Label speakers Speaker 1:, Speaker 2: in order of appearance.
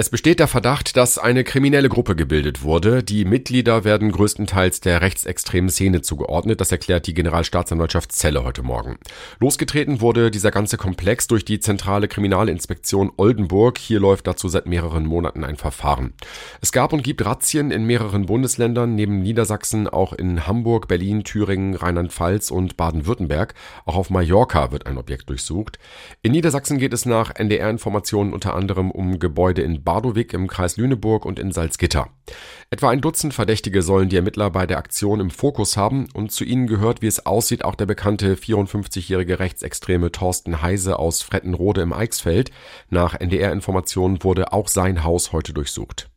Speaker 1: Es besteht der Verdacht, dass eine kriminelle Gruppe gebildet wurde. Die Mitglieder werden größtenteils der rechtsextremen Szene zugeordnet. Das erklärt die Generalstaatsanwaltschaft Celle heute Morgen. Losgetreten wurde dieser ganze Komplex durch die Zentrale Kriminalinspektion Oldenburg. Hier läuft dazu seit mehreren Monaten ein Verfahren. Es gab und gibt Razzien in mehreren Bundesländern, neben Niedersachsen auch in Hamburg, Berlin, Thüringen, Rheinland-Pfalz und Baden-Württemberg. Auch auf Mallorca wird ein Objekt durchsucht. In Niedersachsen geht es nach NDR-Informationen unter anderem um Gebäude in Bardowig im Kreis Lüneburg und in Salzgitter. Etwa ein Dutzend Verdächtige sollen die Ermittler bei der Aktion im Fokus haben und zu ihnen gehört, wie es aussieht, auch der bekannte 54-jährige Rechtsextreme Thorsten Heise aus Frettenrode im Eichsfeld. Nach NDR-Informationen wurde auch sein Haus heute durchsucht.